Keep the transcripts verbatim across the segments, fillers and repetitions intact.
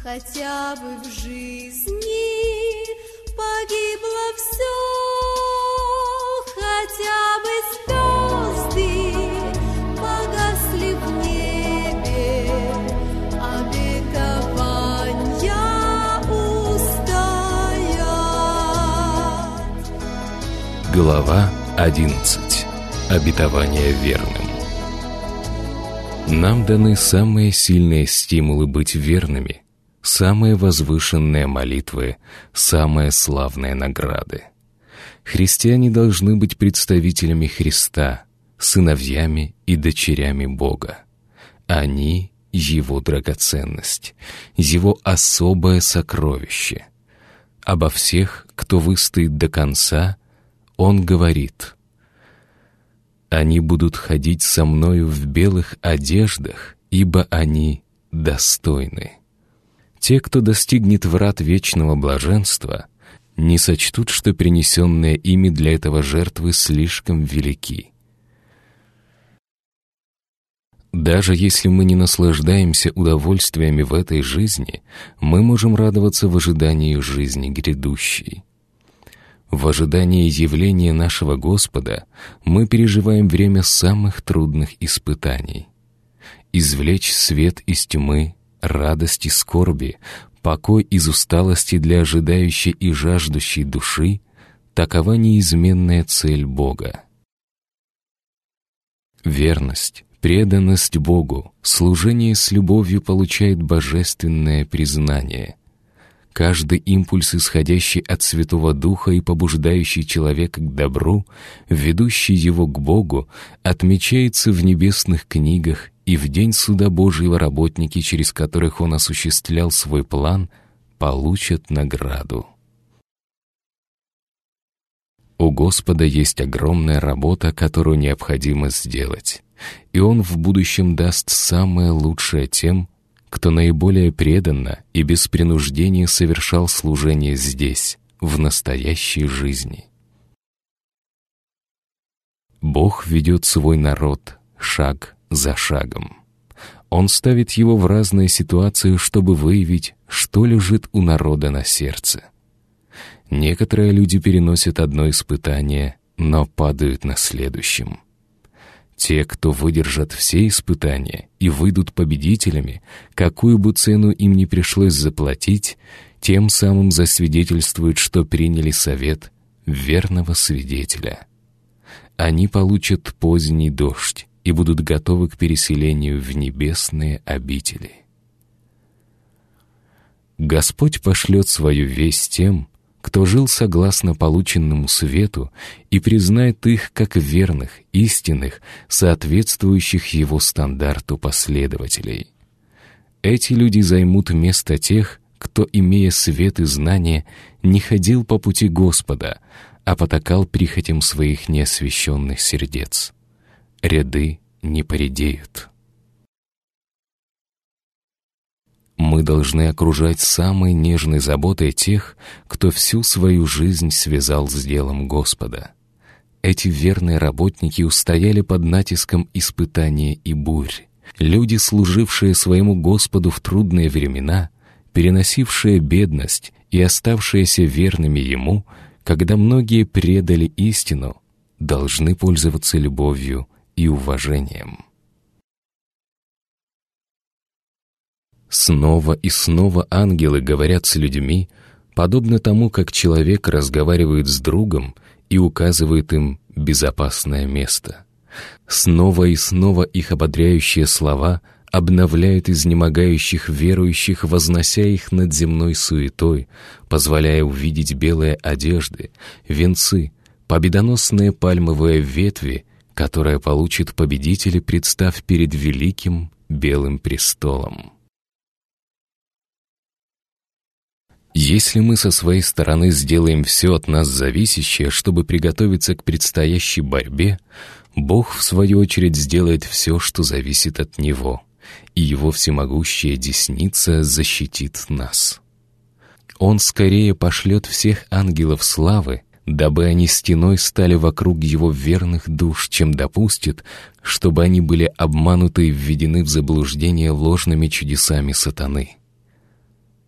Хотя бы в жизни погибло все, хотя бы звезды погасли в небе, обетования устоят. Глава одиннадцать. Обетование верным. Нам даны самые сильные стимулы быть верными, самые возвышенные молитвы, самые славные награды. Христиане должны быть представителями Христа, сыновьями и дочерями Бога. Они — Его драгоценность, Его особое сокровище. Обо всех, кто выстоит до конца, Он говорит: «Они будут ходить со Мною в белых одеждах, ибо они достойны». Те, кто достигнет врат вечного блаженства, не сочтут, что принесенные ими для этого жертвы слишком велики. Даже если мы не наслаждаемся удовольствиями в этой жизни, мы можем радоваться в ожидании жизни грядущей. В ожидании явления нашего Господа мы переживаем время самых трудных испытаний. Извлечь свет из тьмы, радость из скорби, покой из усталости для ожидающей и жаждущей души — такова неизменная цель Бога. Верность, преданность Богу, служение с любовью получает божественное признание. Каждый импульс, исходящий от Святого Духа и побуждающий человека к добру, ведущий его к Богу, отмечается в небесных книгах, и в день суда Божьего работники, через которых Он осуществлял свой план, получат награду. У Господа есть огромная работа, которую необходимо сделать, и Он в будущем даст самое лучшее тем, кто наиболее преданно и без принуждения совершал служение здесь, в настоящей жизни. Бог ведет свой народ шаг за шагом. Он ставит его в разные ситуации, чтобы выявить, что лежит у народа на сердце. Некоторые люди переносят одно испытание, но падают на следующем. Те, кто выдержат все испытания и выйдут победителями, какую бы цену им ни пришлось заплатить, тем самым засвидетельствуют, что приняли совет верного свидетеля. Они получат поздний дождь и будут готовы к переселению в небесные обители. Господь пошлет свою весть тем, кто жил согласно полученному свету и признает их как верных, истинных, соответствующих Его стандарту последователей. Эти люди займут место тех, кто, имея свет и знания, не ходил по пути Господа, а потакал прихотям своих неосвященных сердец. Ряды не поредеют. Мы должны окружать самой нежной заботой тех, кто всю свою жизнь связал с делом Господа. Эти верные работники устояли под натиском испытания и бурь. Люди, служившие своему Господу в трудные времена, переносившие бедность и оставшиеся верными Ему, когда многие предали истину, должны пользоваться любовью и уважением. Снова и снова ангелы говорят с людьми, подобно тому, как человек разговаривает с другом и указывает им безопасное место. Снова и снова их ободряющие слова обновляют изнемогающих верующих, вознося их над земной суетой, позволяя увидеть белые одежды, венцы, победоносные пальмовые ветви, которые получат победители, представ перед великим белым престолом. Если мы со своей стороны сделаем все от нас зависящее, чтобы приготовиться к предстоящей борьбе, Бог, в свою очередь, сделает все, что зависит от Него, и Его всемогущая десница защитит нас. Он скорее пошлет всех ангелов славы, дабы они стеной стали вокруг Его верных душ, чем допустит, чтобы они были обмануты и введены в заблуждение ложными чудесами сатаны.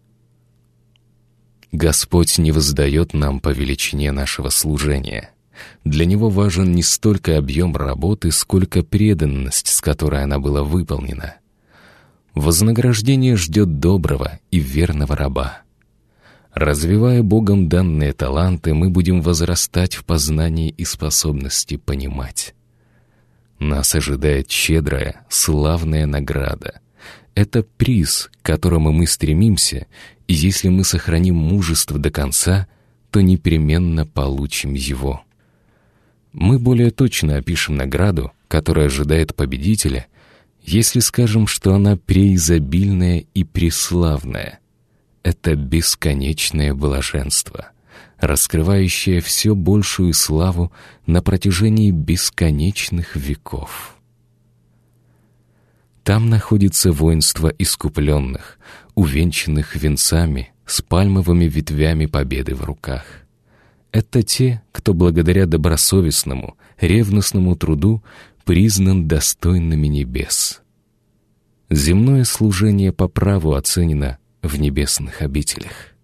Господь не воздает нам по величине нашего служения. Для Него важен не столько объем работы, сколько преданность, с которой она была выполнена. Вознаграждение ждет доброго и верного раба. Развивая Богом данные таланты, мы будем возрастать в познании и способности понимать. Нас ожидает щедрая, славная награда. Это приз, к которому мы стремимся, и если мы сохраним мужество до конца, то непременно получим его. Мы более точно опишем награду, которая ожидает победителя, если скажем, что она преизобильная и преславная. Это бесконечное блаженство, раскрывающее все большую славу на протяжении бесконечных веков. Там находится воинство искупленных, увенчанных венцами с пальмовыми ветвями победы в руках. Это те, кто благодаря добросовестному, ревностному труду признан достойными небес. Земное служение по праву оценено в небесных обителях.